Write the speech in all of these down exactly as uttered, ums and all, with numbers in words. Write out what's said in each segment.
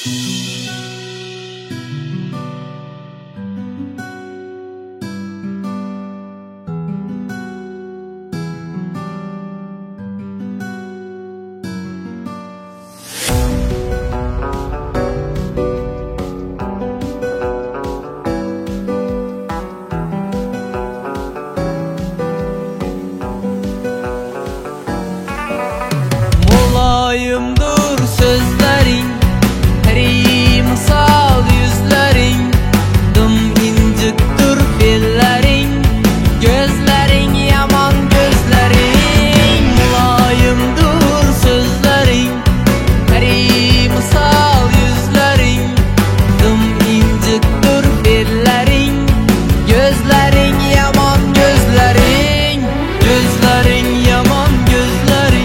Mulayimdir sözlerin, peri misal yüzlerin, dım inciktir bellerin, gözlerin yaman gözlerin. Mulayimdir sözlerin, peri misal yüzlerin, dım inciktir bellerin, gözlerin yaman gözlerin, gözlerin yaman gözlerin.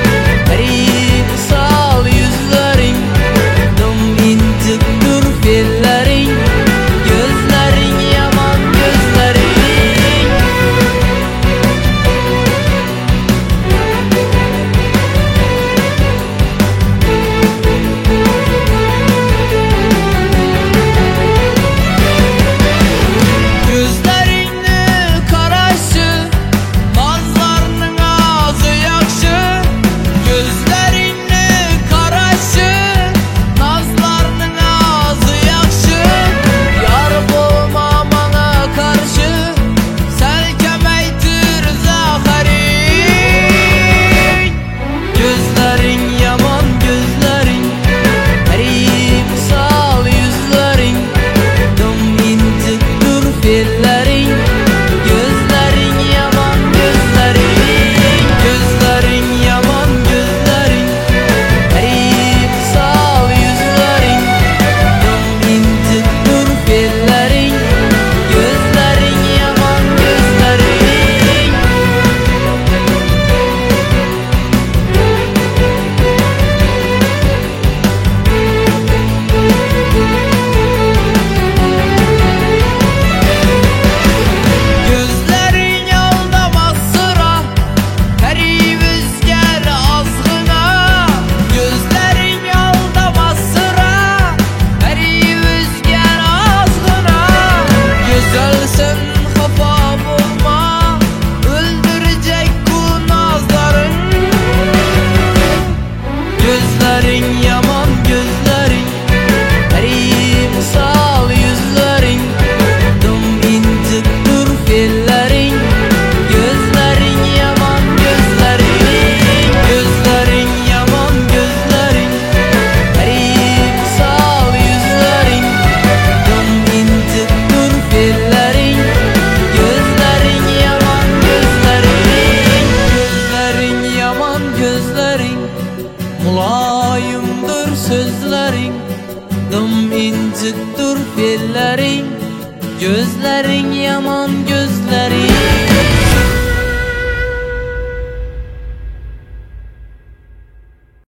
Sal yüzlerin, dım inciktir bellerin, gözlerin yaman gözlerin. Gözlerini karaşı, nazlarının ağzı yakşı. Gözlerini karaşı, nazlarının ağzı yakşı. Yar bulma bana karşı, selkemeytir zaharin. Gözlerin yaman gözlerin, peri misal yüzlerin, dım inciktir bellerin, gözlerin yaman gözlerin. Gözlerin yaman gözlerin, peri misal yüzlerin, dım inciktir bellerin, gözlerin yaman gözlerin. Gözlerin aldamaz sıra, peri rüzgar azgına. Gözlerin aldamaz sıra, peri rüzgar azgına. Güzelsin hafa bulma, öldürecek bu nazların. Gözlerin yaman gözlerin, peri misal yüzlerin, dım inciktir bellerin, gözlerin yaman gözlerin. Gözlerin yaman gözlerin, peri misal yüzlerin, dım inciktir bellerin, gözlerin yaman gözlerin. Gözlerin yaman gözlerin, mulayimdir sözlerin, dım inciktir bellerin, gözlerin yaman gözlerin.